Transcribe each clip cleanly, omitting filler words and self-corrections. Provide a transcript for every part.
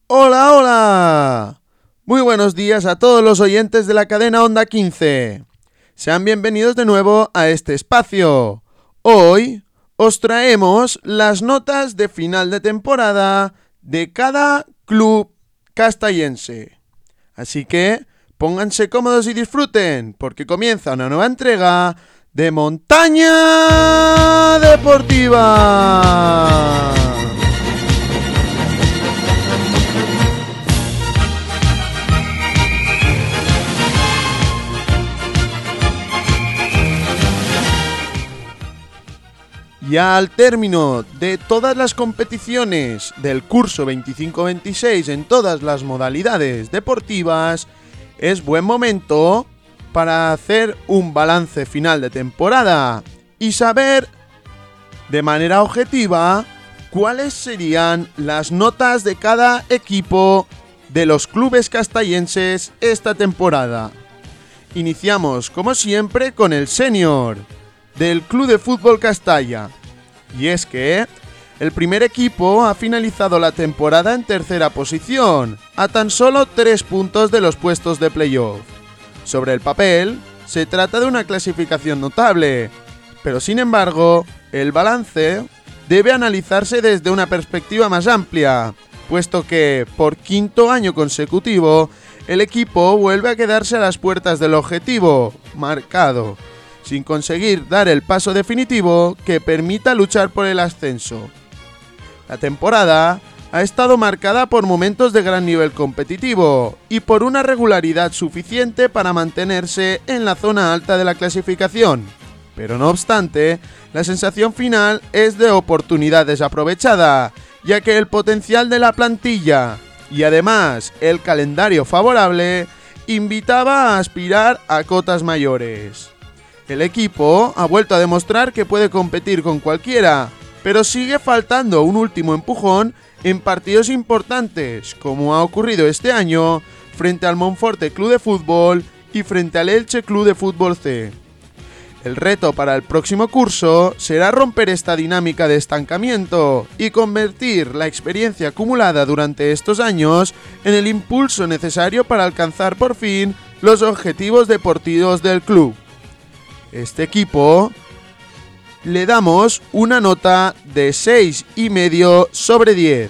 Hola, hola. Muy buenos días a todos los oyentes de la cadena Onda 15. Sean bienvenidos de nuevo a este espacio. Hoy os traemos las notas de final de temporada de cada club castellense. Así que pónganse cómodos y disfruten, porque comienza una nueva entrega de Montaña Deportiva. Ya al término de todas las competiciones del curso 25-26 en todas las modalidades deportivas, es buen momento para hacer un balance final de temporada y saber de manera objetiva cuáles serían las notas de cada equipo de los clubes castellenses esta temporada. Iniciamos, como siempre, con el senior del Club de Fútbol Castalla. Y es que el primer equipo ha finalizado la temporada en tercera posición, a tan solo 3 puntos de los puestos de playoff. Sobre el papel, se trata de una clasificación notable, pero sin embargo, el balance debe analizarse desde una perspectiva más amplia, puesto que, por quinto año consecutivo, el equipo vuelve a quedarse a las puertas del objetivo marcado, sin conseguir dar el paso definitivo que permita luchar por el ascenso. La temporada ha estado marcada por momentos de gran nivel competitivo y por una regularidad suficiente para mantenerse en la zona alta de la clasificación. Pero no obstante, la sensación final es de oportunidad desaprovechada, ya que el potencial de la plantilla y además el calendario favorable invitaba a aspirar a cotas mayores. El equipo ha vuelto a demostrar que puede competir con cualquiera, pero sigue faltando un último empujón en partidos importantes, como ha ocurrido este año frente al Monforte Club de Fútbol y frente al Elche Club de Fútbol C. El reto para el próximo curso será romper esta dinámica de estancamiento y convertir la experiencia acumulada durante estos años en el impulso necesario para alcanzar por fin los objetivos deportivos del club. Este equipo le damos una nota de 6,5 sobre 10.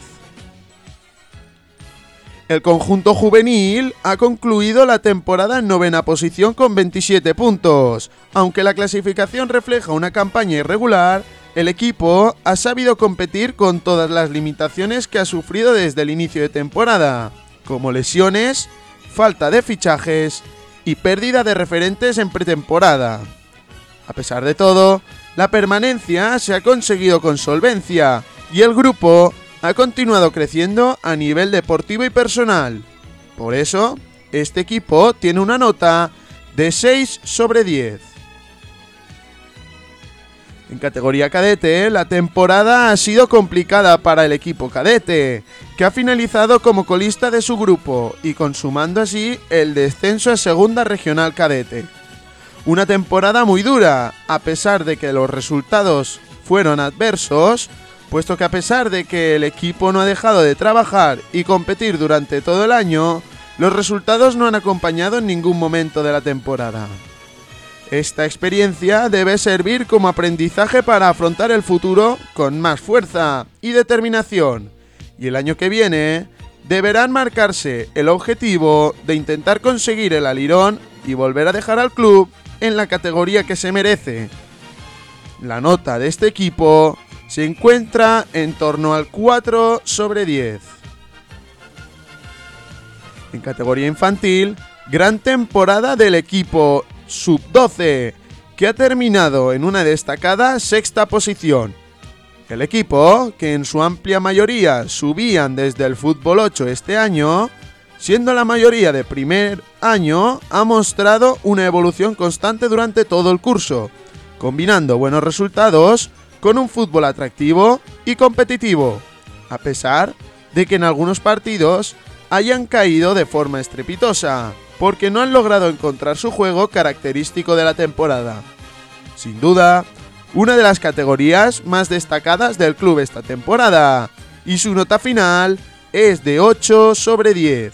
El conjunto juvenil ha concluido la temporada en novena posición con 27 puntos. Aunque la clasificación refleja una campaña irregular, el equipo ha sabido competir con todas las limitaciones que ha sufrido desde el inicio de temporada, como lesiones, falta de fichajes y pérdida de referentes en pretemporada. A pesar de todo, la permanencia se ha conseguido con solvencia y el grupo ha continuado creciendo a nivel deportivo y personal. Por eso, este equipo tiene una nota de 6 sobre 10. En categoría cadete, la temporada ha sido complicada para el equipo cadete, que ha finalizado como colista de su grupo y consumando así el descenso a segunda regional cadete. Una temporada muy dura, a pesar de que los resultados fueron adversos, puesto que a pesar de que el equipo no ha dejado de trabajar y competir durante todo el año, los resultados no han acompañado en ningún momento de la temporada. Esta experiencia debe servir como aprendizaje para afrontar el futuro con más fuerza y determinación, y el año que viene deberán marcarse el objetivo de intentar conseguir el alirón y volver a dejar al club en la categoría que se merece. La nota de este equipo se encuentra en torno al 4 sobre 10. En categoría infantil, gran temporada del equipo sub-12, que ha terminado en una destacada sexta posición. El equipo, que en su amplia mayoría subían desde el fútbol 8 este año, siendo la mayoría de primer año, ha mostrado una evolución constante durante todo el curso, combinando buenos resultados con un fútbol atractivo y competitivo, a pesar de que en algunos partidos hayan caído de forma estrepitosa, porque no han logrado encontrar su juego característico de la temporada. Sin duda, una de las categorías más destacadas del club esta temporada, y su nota final es de 8 sobre 10.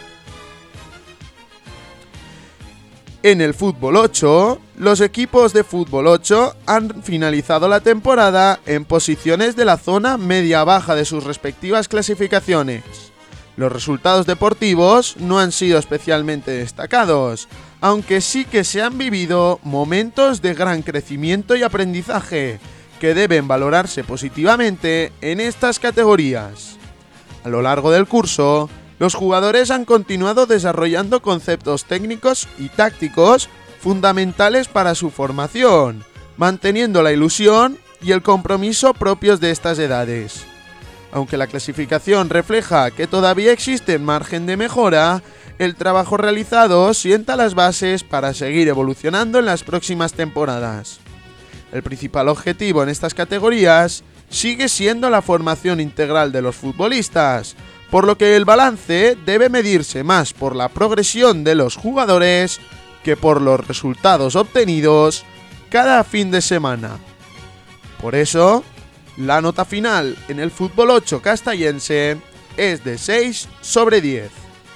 En el fútbol 8, los equipos de fútbol 8 han finalizado la temporada en posiciones de la zona media-baja de sus respectivas clasificaciones. Los resultados deportivos no han sido especialmente destacados, aunque sí que se han vivido momentos de gran crecimiento y aprendizaje, que deben valorarse positivamente en estas categorías. A lo largo del curso, los jugadores han continuado desarrollando conceptos técnicos y tácticos fundamentales para su formación, manteniendo la ilusión y el compromiso propios de estas edades. Aunque la clasificación refleja que todavía existe margen de mejora, el trabajo realizado sienta las bases para seguir evolucionando en las próximas temporadas. El principal objetivo en estas categorías sigue siendo la formación integral de los futbolistas, por lo que el balance debe medirse más por la progresión de los jugadores que por los resultados obtenidos cada fin de semana. Por eso, la nota final en el fútbol 8 castellense es de 6 sobre 10.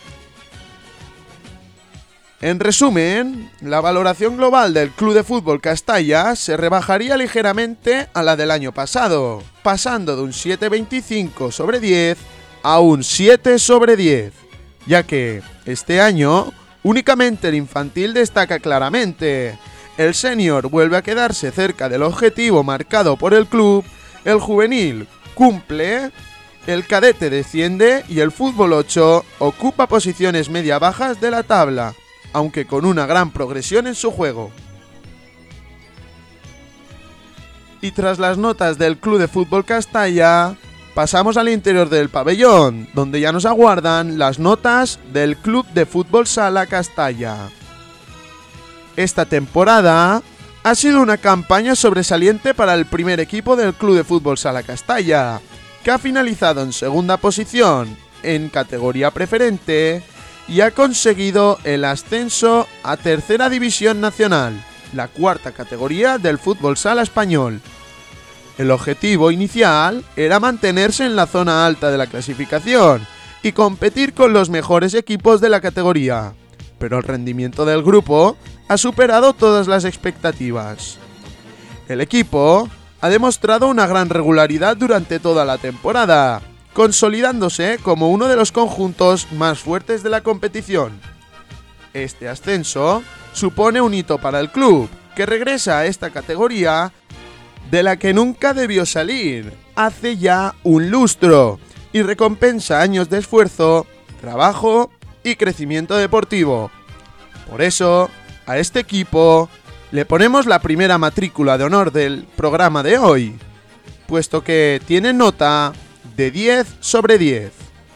En resumen, la valoración global del Club de Fútbol Castalla se rebajaría ligeramente a la del año pasado, pasando de un 7,25 sobre 10 a un 7 sobre 10, ya que este año únicamente el infantil destaca claramente, el senior vuelve a quedarse cerca del objetivo marcado por el club, el juvenil cumple, el cadete desciende y el fútbol 8 ocupa posiciones media-bajas de la tabla, aunque con una gran progresión en su juego. Y tras las notas del Club de Fútbol Castalla, pasamos al interior del pabellón, donde ya nos aguardan las notas del Club de Fútbol Sala Castalla. Esta temporada ha sido una campaña sobresaliente para el primer equipo del Club de Fútbol Sala Castalla, que ha finalizado en segunda posición en categoría preferente y ha conseguido el ascenso a Tercera División Nacional, la cuarta categoría del fútbol sala español. El objetivo inicial era mantenerse en la zona alta de la clasificación y competir con los mejores equipos de la categoría, pero el rendimiento del grupo ha superado todas las expectativas. El equipo ha demostrado una gran regularidad durante toda la temporada, consolidándose como uno de los conjuntos más fuertes de la competición. Este ascenso supone un hito para el club, que regresa a esta categoría de la que nunca debió salir, hace ya un lustro, y recompensa años de esfuerzo, trabajo y crecimiento deportivo. Por eso, a este equipo le ponemos la primera matrícula de honor del programa de hoy, puesto que tiene nota de 10 sobre 10.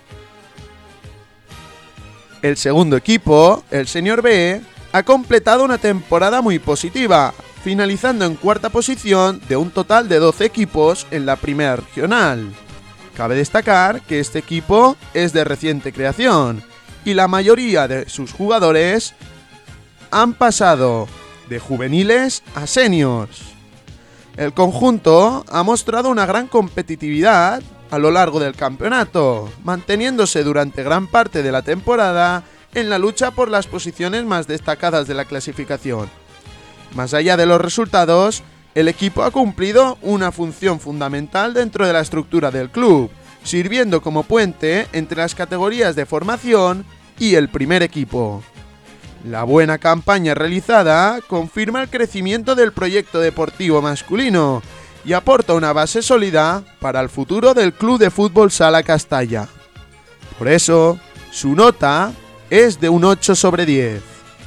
El segundo equipo, el Senior B, ha completado una temporada muy positiva, finalizando en cuarta posición de un total de 12 equipos en la primera regional. Cabe destacar que este equipo es de reciente creación y la mayoría de sus jugadores han pasado de juveniles a seniors. El conjunto ha mostrado una gran competitividad a lo largo del campeonato, manteniéndose durante gran parte de la temporada en la lucha por las posiciones más destacadas de la clasificación. Más allá de los resultados, el equipo ha cumplido una función fundamental dentro de la estructura del club, sirviendo como puente entre las categorías de formación y el primer equipo. La buena campaña realizada confirma el crecimiento del proyecto deportivo masculino y aporta una base sólida para el futuro del Club de Fútbol Sala Castalla. Por eso, su nota es de un 8 sobre 10.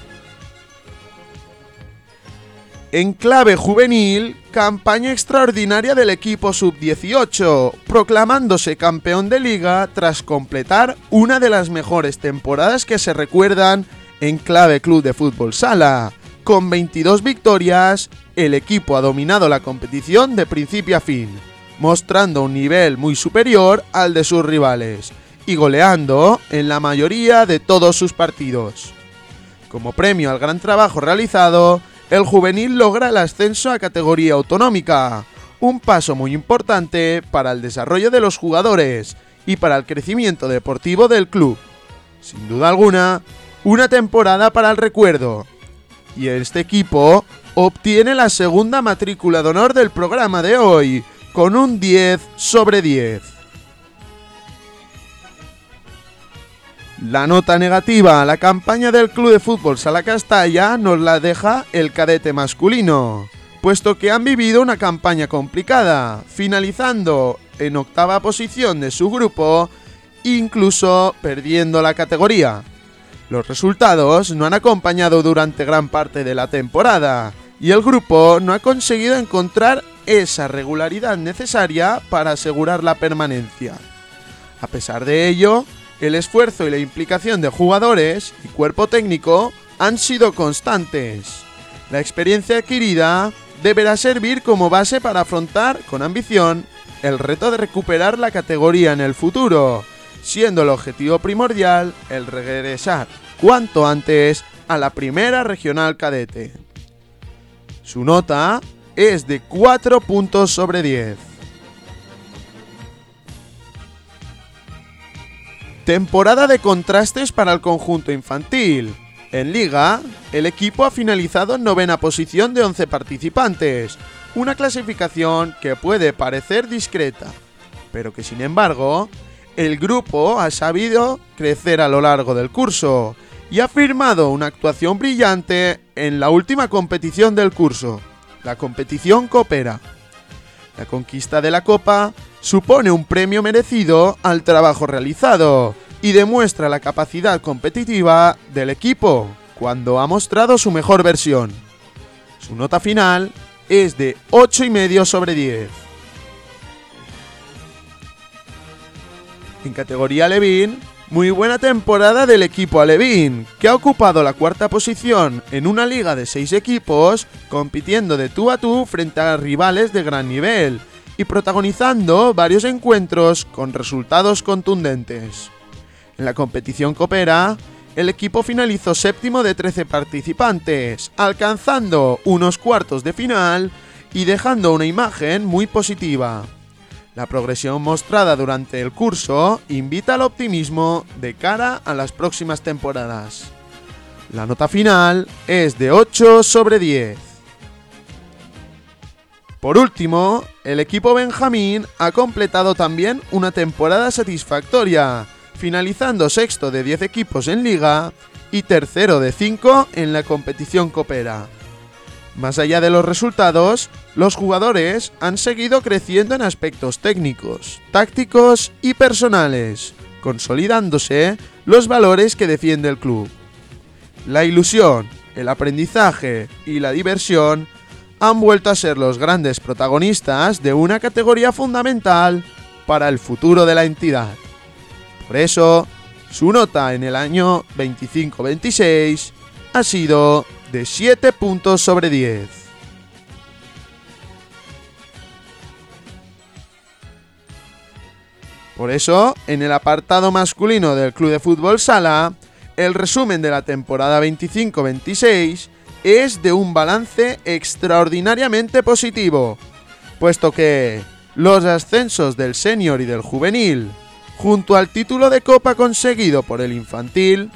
En clave juvenil, campaña extraordinaria del equipo sub-18, proclamándose campeón de liga tras completar una de las mejores temporadas que se recuerdan en clave Club de Fútbol Sala. Con 22 victorias, el equipo ha dominado la competición de principio a fin, mostrando un nivel muy superior al de sus rivales y goleando en la mayoría de todos sus partidos. Como premio al gran trabajo realizado, el juvenil logra el ascenso a categoría autonómica, un paso muy importante para el desarrollo de los jugadores y para el crecimiento deportivo del club. Sin duda alguna, una temporada para el recuerdo. Y este equipo obtiene la segunda matrícula de honor del programa de hoy, con un 10 sobre 10. La nota negativa a la campaña del Club de Fútbol Sala Castalla nos la deja el cadete masculino, puesto que han vivido una campaña complicada, finalizando en 8ª posición de su grupo, incluso perdiendo la categoría. Los resultados no han acompañado durante gran parte de la temporada, y el grupo no ha conseguido encontrar esa regularidad necesaria para asegurar la permanencia. A pesar de ello, el esfuerzo y la implicación de jugadores y cuerpo técnico han sido constantes. La experiencia adquirida deberá servir como base para afrontar con ambición el reto de recuperar la categoría en el futuro, siendo el objetivo primordial el regresar cuanto antes a la primera regional cadete. Su nota es de 4 puntos sobre 10. Temporada de contrastes para el conjunto infantil. En Liga, el equipo ha finalizado en 9ª posición de 11 participantes, una clasificación que puede parecer discreta, pero que sin embargo, el grupo ha sabido crecer a lo largo del curso y ha firmado una actuación brillante en la última competición del curso, la competición Coopera. La conquista de la Copa supone un premio merecido al trabajo realizado y demuestra la capacidad competitiva del equipo cuando ha mostrado su mejor versión. Su nota final es de 8,5 sobre 10. En categoría Alevín, muy buena temporada del equipo alevín, que ha ocupado la 4ª posición en una liga de 6 equipos, compitiendo de tú a tú frente a rivales de gran nivel y protagonizando varios encuentros con resultados contundentes. En la competición Coopera, el equipo finalizó 7º de 13 participantes, alcanzando unos cuartos de final y dejando una imagen muy positiva. La progresión mostrada durante el curso invita al optimismo de cara a las próximas temporadas. La nota final es de 8 sobre 10. Por último, el equipo benjamín ha completado también una temporada satisfactoria, finalizando 6º de 10 equipos en Liga y 3º de 5 en la competición Coopera. Más allá de los resultados, los jugadores han seguido creciendo en aspectos técnicos, tácticos y personales, consolidándose los valores que defiende el club. La ilusión, el aprendizaje y la diversión han vuelto a ser los grandes protagonistas de una categoría fundamental para el futuro de la entidad. Por eso, su nota en el año 25-26 ha sido de 7 puntos sobre 10. Por eso, en el apartado masculino del Club de Fútbol Sala, el resumen de la temporada 25-26 es de un balance extraordinariamente positivo, puesto que los ascensos del senior y del juvenil, junto al título de Copa conseguido por el infantil,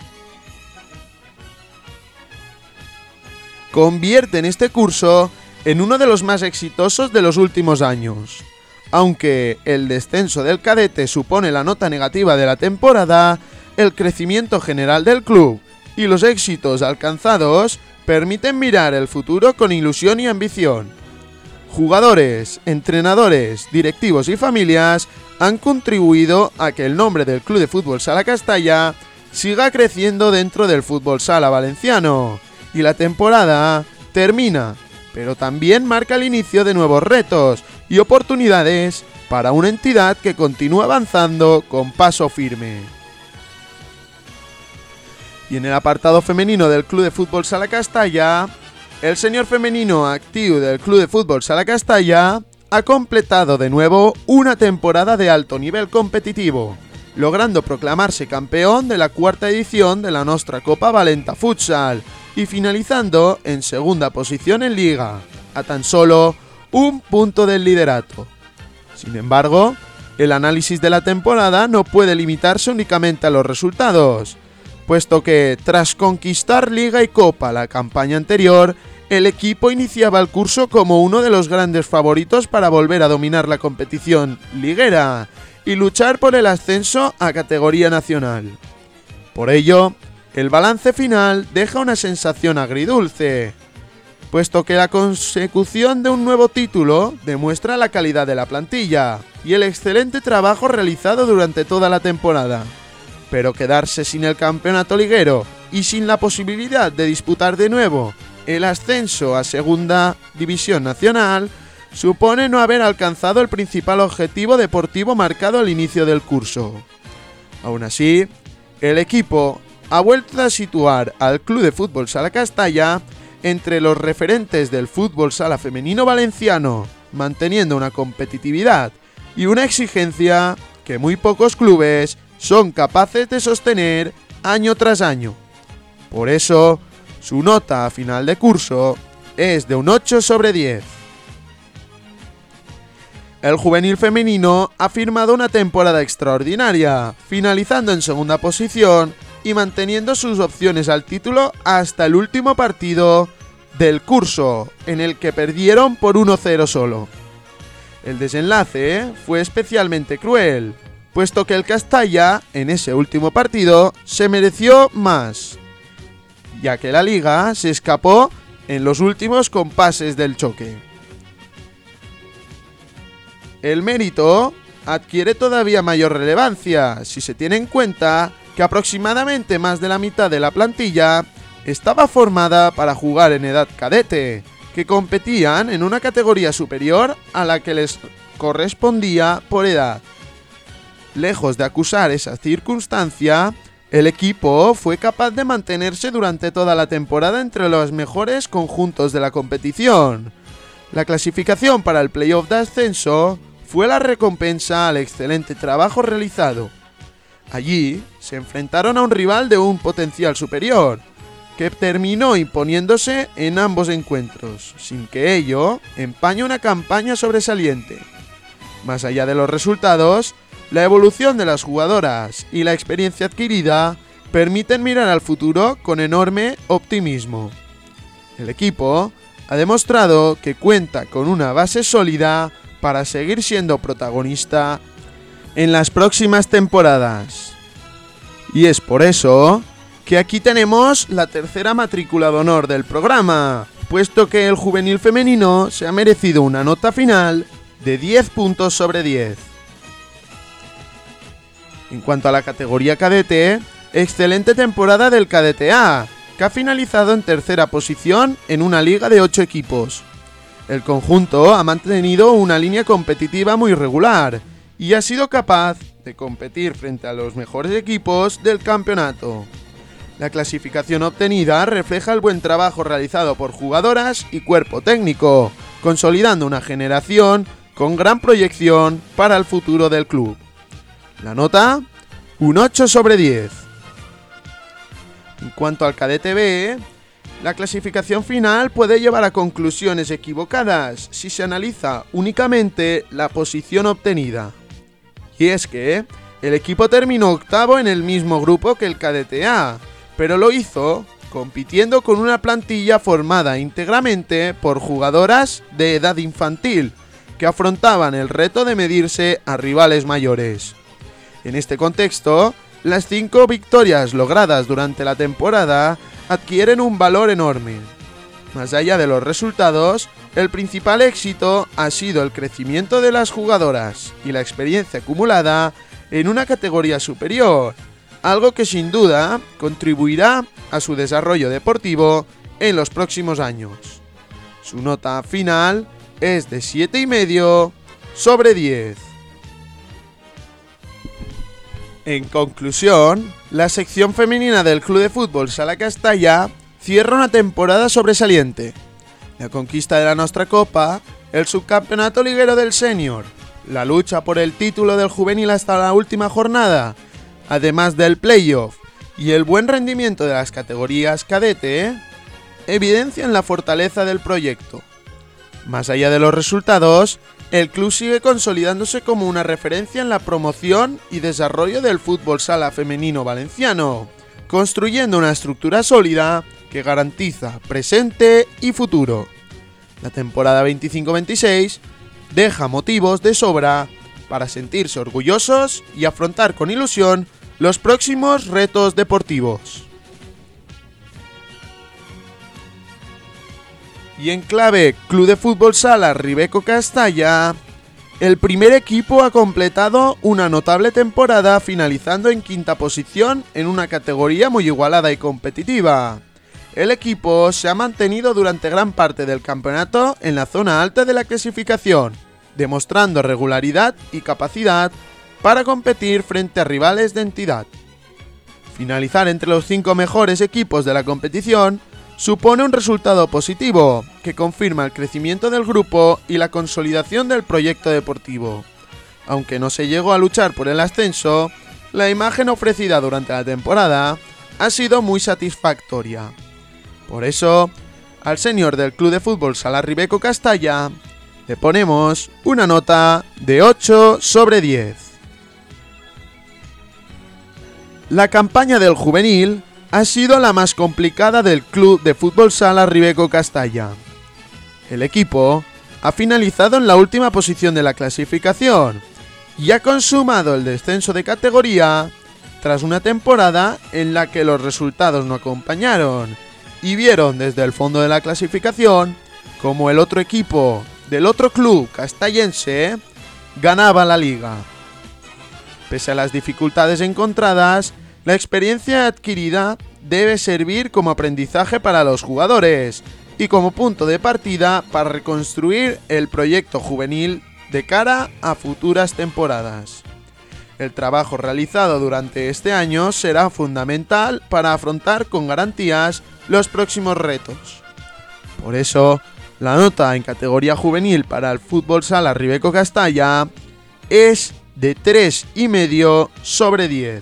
convierten este curso en uno de los más exitosos de los últimos años. Aunque el descenso del cadete supone la nota negativa de la temporada, el crecimiento general del club y los éxitos alcanzados permiten mirar el futuro con ilusión y ambición. Jugadores, entrenadores, directivos y familias han contribuido a que el nombre del Club de Fútbol Sala Castalla siga creciendo dentro del fútbol sala valenciano, y la temporada termina, pero también marca el inicio de nuevos retos y oportunidades para una entidad que continúa avanzando con paso firme. Y en el apartado femenino del Club de Fútbol Sala Castalla, el senior femenino activo del Club de Fútbol Sala Castalla ha completado de nuevo una temporada de alto nivel competitivo, logrando proclamarse campeón de la 4ª edición de la Nostra Copa Valenta Futsal y finalizando en 2ª posición en Liga, a tan solo un punto del liderato. Sin embargo, el análisis de la temporada no puede limitarse únicamente a los resultados, puesto que, tras conquistar Liga y Copa la campaña anterior, el equipo iniciaba el curso como uno de los grandes favoritos para volver a dominar la competición liguera y luchar por el ascenso a categoría nacional. Por ello, el balance final deja una sensación agridulce, puesto que la consecución de un nuevo título demuestra la calidad de la plantilla y el excelente trabajo realizado durante toda la temporada. Pero quedarse sin el campeonato liguero y sin la posibilidad de disputar de nuevo el ascenso a Segunda División Nacional supone no haber alcanzado el principal objetivo deportivo marcado al inicio del curso. Aún así, el equipo ha vuelto a situar al Club de Fútbol Sala Castalla entre los referentes del fútbol sala femenino valenciano, manteniendo una competitividad y una exigencia que muy pocos clubes son capaces de sostener año tras año. Por eso, su nota a final de curso es de un 8 sobre 10. El juvenil femenino ha firmado una temporada extraordinaria, finalizando en segunda posición y manteniendo sus opciones al título hasta el último partido del curso, en el que perdieron por 1-0 solo. El desenlace fue especialmente cruel, puesto que el Castalla, en ese último partido, se mereció más, ya que la liga se escapó en los últimos compases del choque. El mérito adquiere todavía mayor relevancia si se tiene en cuenta que aproximadamente más de la mitad de la plantilla estaba formada para jugar en edad cadete, que competían en una categoría superior a la que les correspondía por edad. Lejos de acusar esa circunstancia, el equipo fue capaz de mantenerse durante toda la temporada entre los mejores conjuntos de la competición. La clasificación para el playoff de ascenso fue la recompensa al excelente trabajo realizado. Allí se enfrentaron a un rival de un potencial superior, que terminó imponiéndose en ambos encuentros, sin que ello empañe una campaña sobresaliente. Más allá de los resultados, la evolución de las jugadoras y la experiencia adquirida permiten mirar al futuro con enorme optimismo. El equipo ha demostrado que cuenta con una base sólida para seguir siendo protagonista en las próximas temporadas. Y es por eso que aquí tenemos la tercera matrícula de honor del programa, puesto que el juvenil femenino se ha merecido una nota final de 10 puntos sobre 10. En cuanto a la categoría cadete, excelente temporada del Cadete A, que ha finalizado en tercera posición en una liga de 8 equipos. El conjunto ha mantenido una línea competitiva muy regular y ha sido capaz de competir frente a los mejores equipos del campeonato. La clasificación obtenida refleja el buen trabajo realizado por jugadoras y cuerpo técnico, consolidando una generación con gran proyección para el futuro del club. La nota, un 8 sobre 10. En cuanto al Cadete B, la clasificación final puede llevar a conclusiones equivocadas si se analiza únicamente la posición obtenida. Y es que el equipo terminó octavo en el mismo grupo que el Cadete A, pero lo hizo compitiendo con una plantilla formada íntegramente por jugadoras de edad infantil, que afrontaban el reto de medirse a rivales mayores. En este contexto, las 5 victorias logradas durante la temporada adquieren un valor enorme. Más allá de los resultados, el principal éxito ha sido el crecimiento de las jugadoras y la experiencia acumulada en una categoría superior, algo que sin duda contribuirá a su desarrollo deportivo en los próximos años. Su nota final es de 7,5 sobre 10. En conclusión, la sección femenina del Club de Fútbol Sala Castalla cierra una temporada sobresaliente. La conquista de la Nostra Copa, el subcampeonato liguero del senior, la lucha por el título del juvenil hasta la última jornada, además del playoff y el buen rendimiento de las categorías cadete, evidencian la fortaleza del proyecto. Más allá de los resultados, el club sigue consolidándose como una referencia en la promoción y desarrollo del fútbol sala femenino valenciano, construyendo una estructura sólida que garantiza presente y futuro. La temporada 25-26 deja motivos de sobra para sentirse orgullosos y afrontar con ilusión los próximos retos deportivos. Y en clave Club de Fútbol Sala Ribeco Castalla, el primer equipo ha completado una notable temporada finalizando en quinta posición en una categoría muy igualada y competitiva. El equipo se ha mantenido durante gran parte del campeonato en la zona alta de la clasificación, demostrando regularidad y capacidad para competir frente a rivales de entidad. Finalizar entre los 5 mejores equipos de la competición supone un resultado positivo que confirma el crecimiento del grupo y la consolidación del proyecto deportivo. Aunque no se llegó a luchar por el ascenso, la imagen ofrecida durante la temporada ha sido muy satisfactoria. Por eso, al senior del Club de Fútbol Sala Ribeco Castalla le ponemos una nota de 8 sobre 10. La campaña del juvenil ha sido la más complicada del Club de Fútbol Sala Ribeco Castalla. El equipo ha finalizado en la última posición de la clasificación y ha consumado el descenso de categoría tras una temporada en la que los resultados no acompañaron y vieron desde el fondo de la clasificación como el otro equipo del otro club castellense ganaba la liga. Pese a las dificultades encontradas, la experiencia adquirida debe servir como aprendizaje para los jugadores y como punto de partida para reconstruir el proyecto juvenil de cara a futuras temporadas. El trabajo realizado durante este año será fundamental para afrontar con garantías los próximos retos. Por eso, la nota en categoría juvenil para el Fútbol Sala Ribeco Castalla es de 3,5 sobre 10.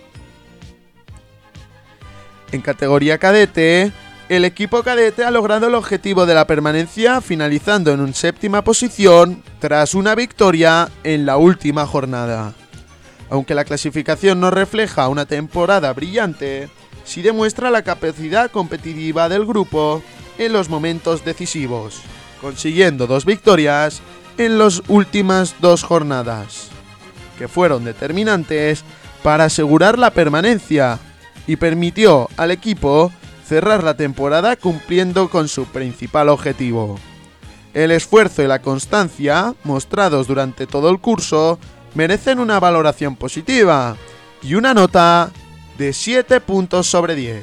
En categoría cadete, el equipo cadete ha logrado el objetivo de la permanencia finalizando en una 7ª posición tras una victoria en la última jornada. Aunque la clasificación no refleja una temporada brillante, sí demuestra la capacidad competitiva del grupo en los momentos decisivos, consiguiendo 2 victorias en las últimas 2 jornadas, que fueron determinantes para asegurar la permanencia y permitió al equipo cerrar la temporada cumpliendo con su principal objetivo. El esfuerzo y la constancia mostrados durante todo el curso merecen una valoración positiva y una nota de 7 puntos sobre 10.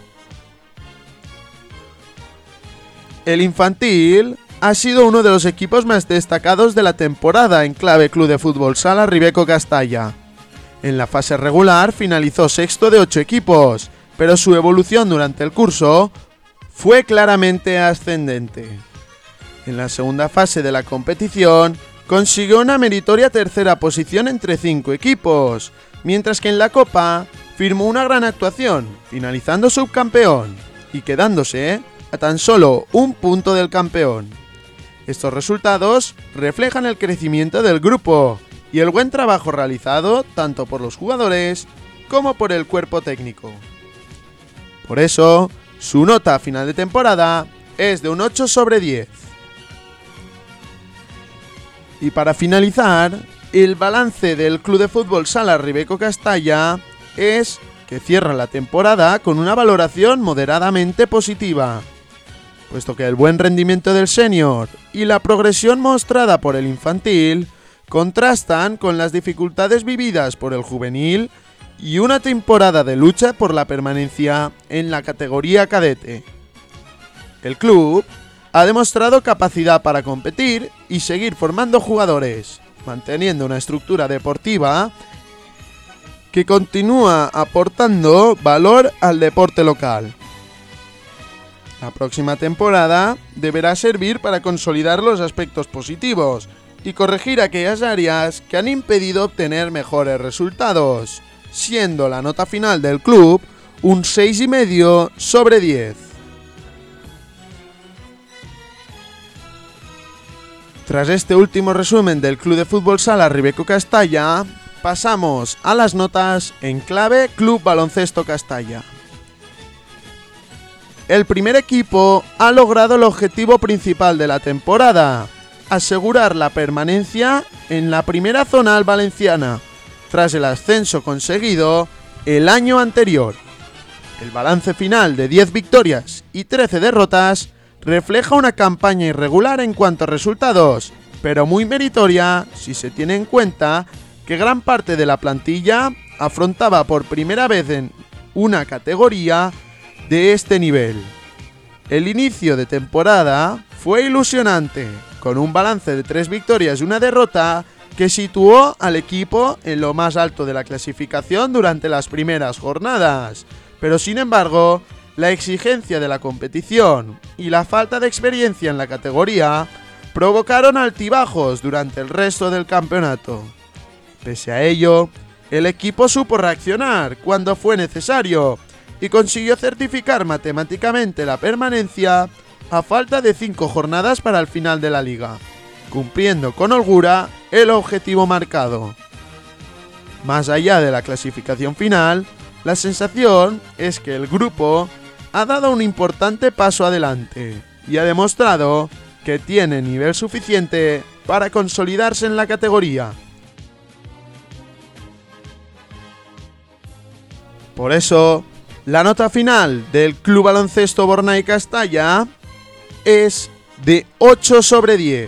El infantil ha sido uno de los equipos más destacados de la temporada en clave Club de Fútbol Sala Ribeco Castalla. En la fase regular finalizó sexto de 8 equipos, pero su evolución durante el curso fue claramente ascendente. En la segunda fase de la competición consiguió una meritoria 3ª posición entre 5 equipos, mientras que en la Copa firmó una gran actuación, finalizando subcampeón y quedándose a tan solo 1 punto del campeón. Estos resultados reflejan el crecimiento del grupo y el buen trabajo realizado tanto por los jugadores como por el cuerpo técnico. Por eso, su nota a final de temporada es de un 8 sobre 10. Y para finalizar, el balance del Club de Fútbol Sala Ribeco Castalla es que cierra la temporada con una valoración moderadamente positiva, puesto que el buen rendimiento del senior y la progresión mostrada por el infantil contrastan con las dificultades vividas por el juvenil y una temporada de lucha por la permanencia en la categoría cadete. El club ha demostrado capacidad para competir y seguir formando jugadores, manteniendo una estructura deportiva que continúa aportando valor al deporte local. La próxima temporada deberá servir para consolidar los aspectos positivos y corregir aquellas áreas que han impedido obtener mejores resultados, siendo la nota final del club un 6,5 sobre 10. Tras este último resumen del Club de Fútbol Sala Ribeco Castalla, pasamos a las notas en clave Club Baloncesto Castalla. El primer equipo ha logrado el objetivo principal de la temporada, asegurar la permanencia en la primera zonal valenciana, tras el ascenso conseguido el año anterior. El balance final de 10 victorias y 13 derrotas refleja una campaña irregular en cuanto a resultados, pero muy meritoria si se tiene en cuenta que gran parte de la plantilla afrontaba por primera vez en una categoría de este nivel. El inicio de temporada fue ilusionante, con un balance de 3 victorias y una derrota que situó al equipo en lo más alto de la clasificación durante las primeras jornadas, pero sin embargo, la exigencia de la competición y la falta de experiencia en la categoría provocaron altibajos durante el resto del campeonato. Pese a ello, el equipo supo reaccionar cuando fue necesario y consiguió certificar matemáticamente la permanencia a falta de 5 jornadas para el final de la liga, cumpliendo con holgura el objetivo marcado. Más allá de la clasificación final, la sensación es que el grupo ha dado un importante paso adelante y ha demostrado que tiene nivel suficiente para consolidarse en la categoría. Por eso, la nota final del Club Baloncesto Bornay Castalla es de 8 sobre 10.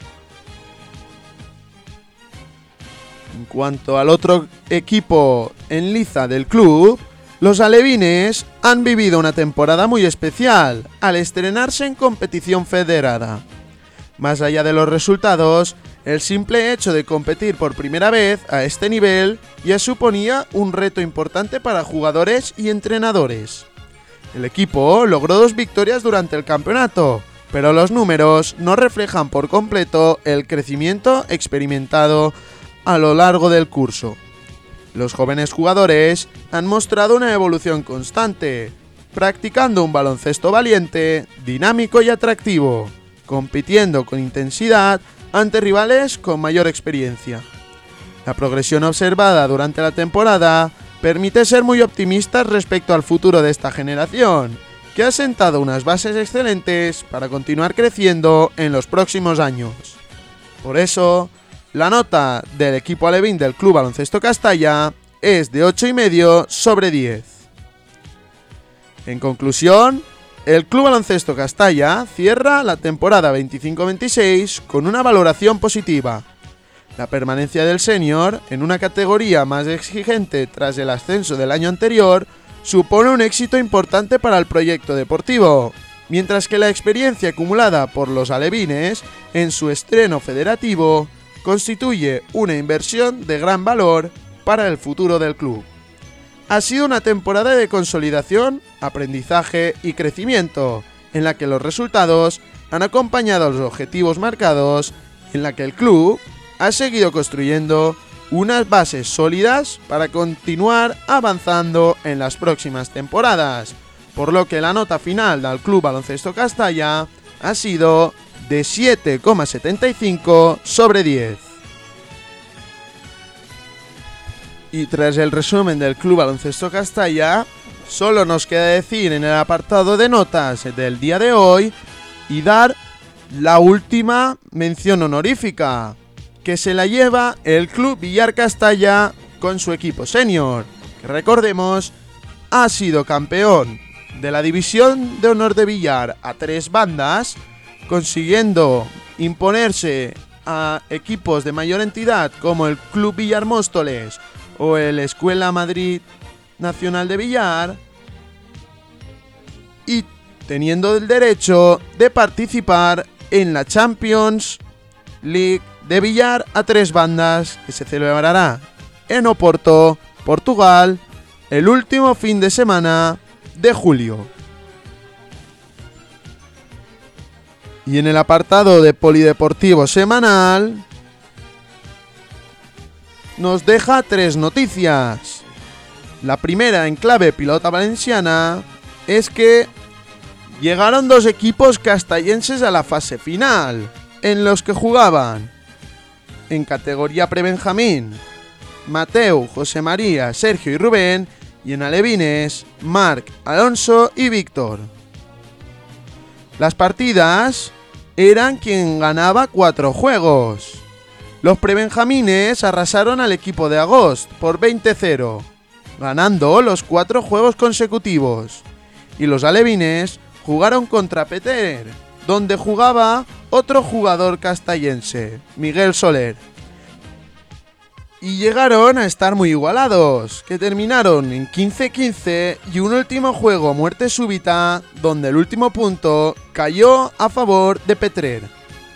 En cuanto al otro equipo en liza del club, los alevines han vivido una temporada muy especial al estrenarse en competición federada. Más allá de los resultados, el simple hecho de competir por primera vez a este nivel ya suponía un reto importante para jugadores y entrenadores. El equipo logró 2 victorias durante el campeonato, pero los números no reflejan por completo el crecimiento experimentado a lo largo del curso. Los jóvenes jugadores han mostrado una evolución constante, practicando un baloncesto valiente, dinámico y atractivo, compitiendo con intensidad ante rivales con mayor experiencia. La progresión observada durante la temporada permite ser muy optimistas respecto al futuro de esta generación, que ha sentado unas bases excelentes para continuar creciendo en los próximos años. Por eso, la nota del equipo alevín del Club Baloncesto Castalla es de 8,5 sobre 10. En conclusión, el Club Baloncesto Castalla cierra la temporada 25-26 con una valoración positiva. La permanencia del senior en una categoría más exigente tras el ascenso del año anterior supone un éxito importante para el proyecto deportivo, mientras que la experiencia acumulada por los alevines en su estreno federativo constituye una inversión de gran valor para el futuro del club. Ha sido una temporada de consolidación, aprendizaje y crecimiento, en la que los resultados han acompañado a los objetivos marcados, en la que el club ha seguido construyendo unas bases sólidas para continuar avanzando en las próximas temporadas, por lo que la nota final del Club Baloncesto Castalla ha sido de 7,75 sobre 10. Y tras el resumen del Club Baloncesto Castalla, solo nos queda decir en el apartado de notas del día de hoy y dar la última mención honorífica, que se la lleva el Club Villar Castalla con su equipo senior, que recordemos ha sido campeón de la División de Honor de Villar a 3 bandas, consiguiendo imponerse a equipos de mayor entidad como el Club Villar Móstoles o el Escuela Madrid Nacional de Villar, y teniendo el derecho de participar en la Champions League de Villar a 3 bandas, que se celebrará en Oporto, Portugal, el último fin de semana de julio. Y en el apartado de polideportivo semanal nos deja 3 noticias. La primera, en clave pilota valenciana, es que llegaron 2 equipos castellenses a la fase final. en los que jugaban en categoría prebenjamín Mateu, José María, Sergio y Rubén, y en alevines Marc, Alonso y Víctor. Las partidas eran quien ganaba 4 juegos. Los prebenjamines arrasaron al equipo de Agost por 20-0, ganando los 4 juegos consecutivos. Y los alevines jugaron contra Petrer, donde jugaba otro jugador castellense, Miguel Soler. Y llegaron a estar muy igualados, que terminaron en 15-15 y un último juego a muerte súbita, donde el último punto cayó a favor de Petrer.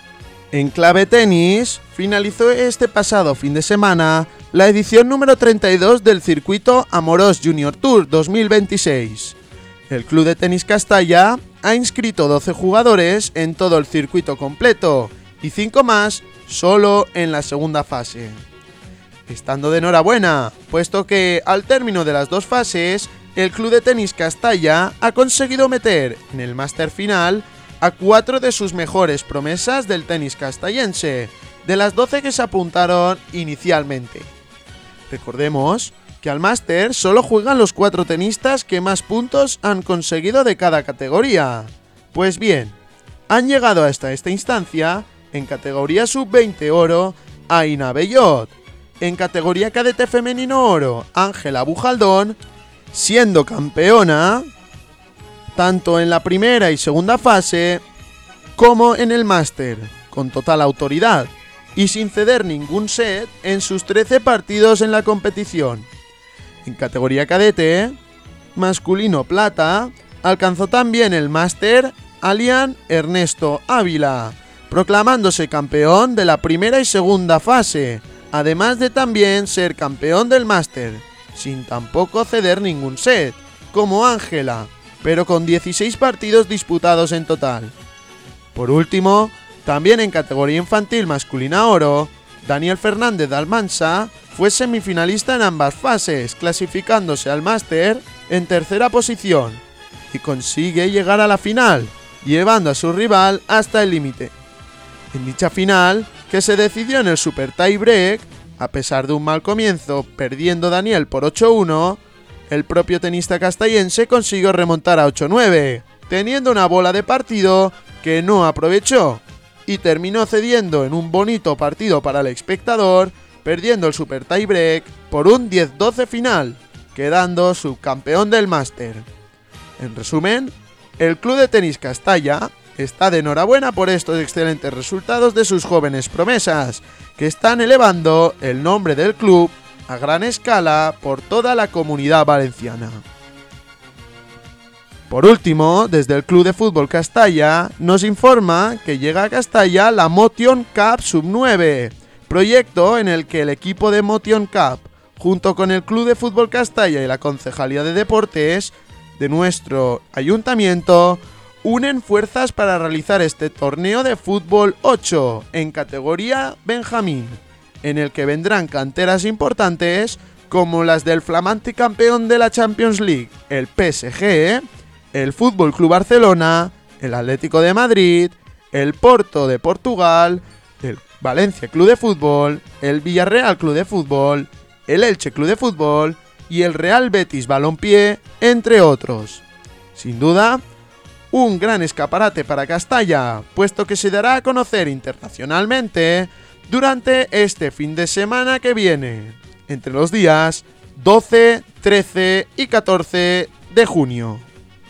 En clave tenis, finalizó este pasado fin de semana la edición número 32 del circuito Amorós Junior Tour 2026. El Club de Tenis Castalla ha inscrito 12 jugadores en todo el circuito completo y 5 más solo en la segunda fase. Estando de enhorabuena, puesto que al término de las 2 fases, el Club de Tenis Castalla ha conseguido meter en el máster final a 4 de sus mejores promesas del tenis castellense, de las 12 que se apuntaron inicialmente. Recordemos que al máster solo juegan los 4 tenistas que más puntos han conseguido de cada categoría. Pues bien, han llegado hasta esta instancia en categoría sub-20 oro Aina Bellot, en categoría cadete femenino oro Ángela Bujaldón, siendo campeona tanto en la primera y segunda fase como en el máster, con total autoridad y sin ceder ningún set en sus 13 partidos en la competición. En categoría cadete, masculino plata, alcanzó también el máster Alian Ernesto Ávila, proclamándose campeón de la primera y segunda fase, además de también ser campeón del máster, sin tampoco ceder ningún set, como Ángela, pero con 16 partidos disputados en total. Por último, también en categoría infantil masculina oro, Daniel Fernández de Almansa fue semifinalista en ambas fases, clasificándose al máster en tercera posición, y consigue llegar a la final, llevando a su rival hasta el límite. En dicha final, que se decidió en el super tie break, a pesar de un mal comienzo, perdiendo Daniel por 8-1, el propio tenista castellense consiguió remontar a 8-9, teniendo una bola de partido que no aprovechó, y terminó cediendo en un bonito partido para el espectador, perdiendo el super tie break por un 10-12 final, quedando subcampeón del máster. En resumen, el Club de Tenis Castalla está de enhorabuena por estos excelentes resultados de sus jóvenes promesas, que están elevando el nombre del club a gran escala por toda la comunidad valenciana. Por último, desde el Club de Fútbol Castalla nos informa que llega a Castalla la Motion Cup Sub-9, proyecto en el que el equipo de Motion Cup, junto con el Club de Fútbol Castalla y la Concejalía de Deportes de nuestro ayuntamiento, unen fuerzas para realizar este torneo de fútbol 8 en categoría Benjamín, en el que vendrán canteras importantes como las del flamante campeón de la Champions League, el PSG, el Fútbol Club Barcelona, el Atlético de Madrid, el Porto de Portugal, el Valencia Club de Fútbol, el Villarreal Club de Fútbol, el Elche Club de Fútbol y el Real Betis Balompié, entre otros. Sin duda, un gran escaparate para Castalla, puesto que se dará a conocer internacionalmente durante este fin de semana que viene, entre los días 12, 13 y 14 de junio.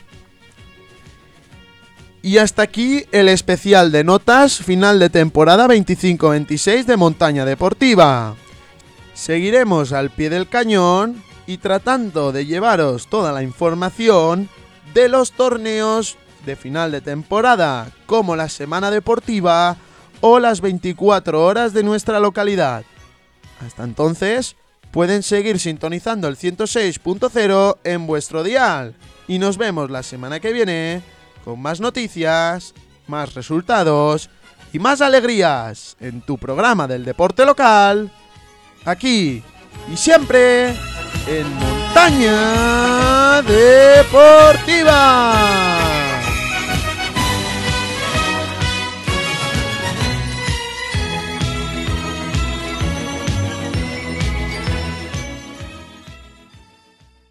Y hasta aquí el especial de notas final de temporada 25-26 de Montaña Deportiva. Seguiremos al pie del cañón y tratando de llevaros toda la información de los torneos de final de temporada, como la Semana Deportiva o las 24 horas de nuestra localidad. Hasta entonces, pueden seguir sintonizando el 106.0 en vuestro dial y nos vemos la semana que viene con más noticias, más resultados y más alegrías en tu programa del deporte local, aquí y siempre en Montaña Deportiva.